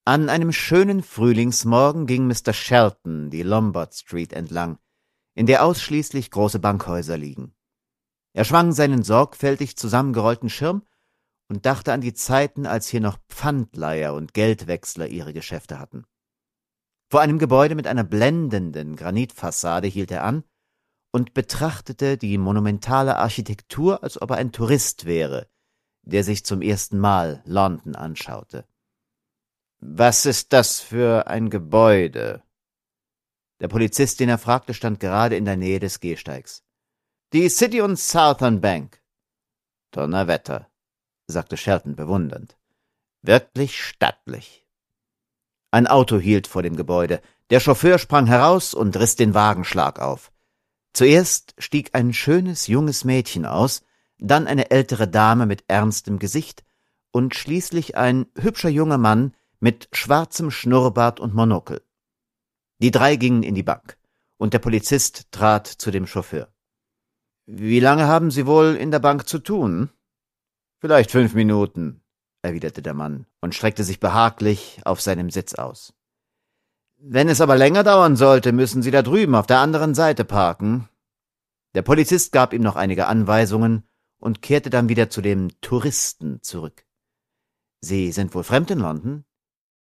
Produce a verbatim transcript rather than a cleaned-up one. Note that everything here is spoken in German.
An einem schönen Frühlingsmorgen ging Mister Shelton die Lombard Street entlang, in der ausschließlich große Bankhäuser liegen. Er schwang seinen sorgfältig zusammengerollten Schirm und dachte an die Zeiten, als hier noch Pfandleiher und Geldwechsler ihre Geschäfte hatten. Vor einem Gebäude mit einer blendenden Granitfassade hielt er an und betrachtete die monumentale Architektur, als ob er ein Tourist wäre, der sich zum ersten Mal London anschaute. »Was ist das für ein Gebäude?« Der Polizist, den er fragte, stand gerade in der Nähe des Gehsteigs. »Die City und Southern Bank.« »Donnerwetter«, sagte Shelton bewundernd. »Wirklich stattlich.« Ein Auto hielt vor dem Gebäude. Der Chauffeur sprang heraus und riss den Wagenschlag auf. Zuerst stieg ein schönes, junges Mädchen aus, dann eine ältere Dame mit ernstem Gesicht und schließlich ein hübscher junger Mann mit schwarzem Schnurrbart und Monokel. Die drei gingen in die Bank, und der Polizist trat zu dem Chauffeur. »Wie lange haben Sie wohl in der Bank zu tun?« »Vielleicht fünf Minuten«, erwiderte der Mann und streckte sich behaglich auf seinem Sitz aus. »Wenn es aber länger dauern sollte, müssen Sie da drüben auf der anderen Seite parken.« Der Polizist gab ihm noch einige Anweisungen und kehrte dann wieder zu dem Touristen zurück. »Sie sind wohl fremd in London?«